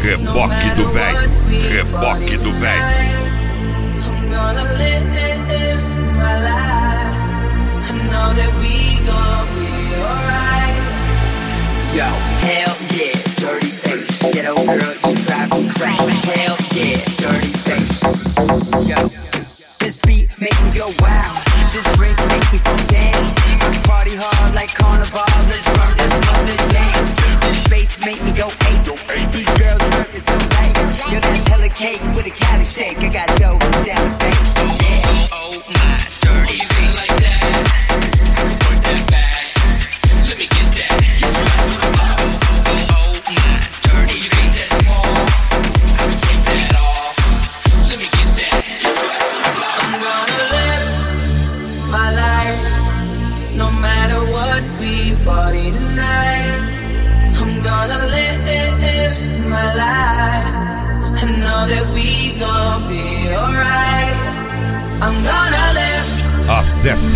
Reboque do velho, reboque do velho. I'm gonna live my life. I know that we gon' be alright. Yo, hell yeah, dirty bass. Ghetto girl, you drive me crazy. Hell yeah, dirty bass. Yo, this beat make me go wow. This drink make me go down. I party hard like carnival. Let's run this mother down. This bass make me go eight. These girls circus so right. Yo, that's hella cake with a Cali shake. I got dough down the bank. Yeah. Oh my, dirty beat like that. I can work that back. Let me get that. You try some oh my, dirty beat that's small. I can take that off. Let me get that. You try some I'm gonna live my life. No matter what, we party tonight. I'm gonna live my life. I know that we gon' be alright. I'm gonna live. Acesse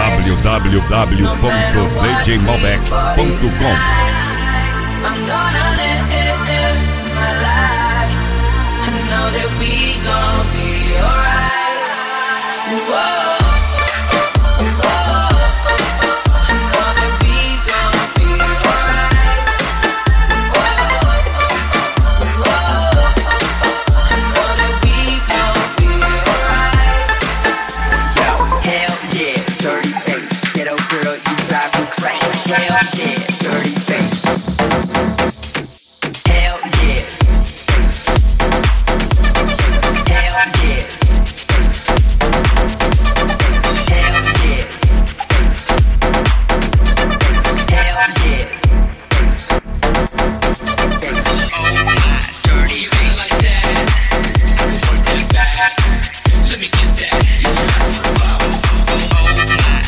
www.djmalbec.com. I'm gonna live my life. I know that we gon' be alright. Whoa.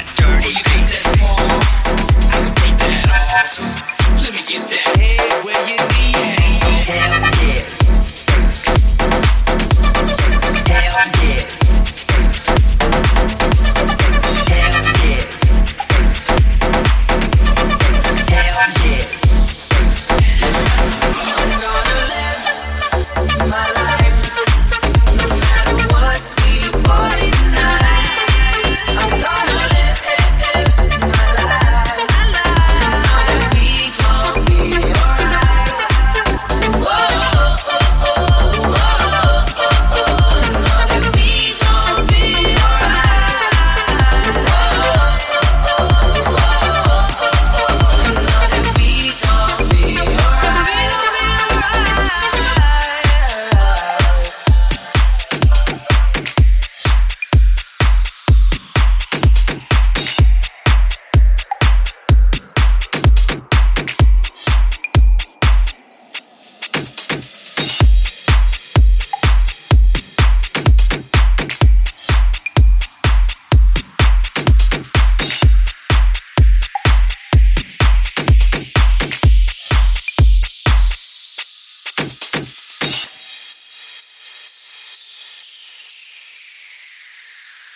Hey, where you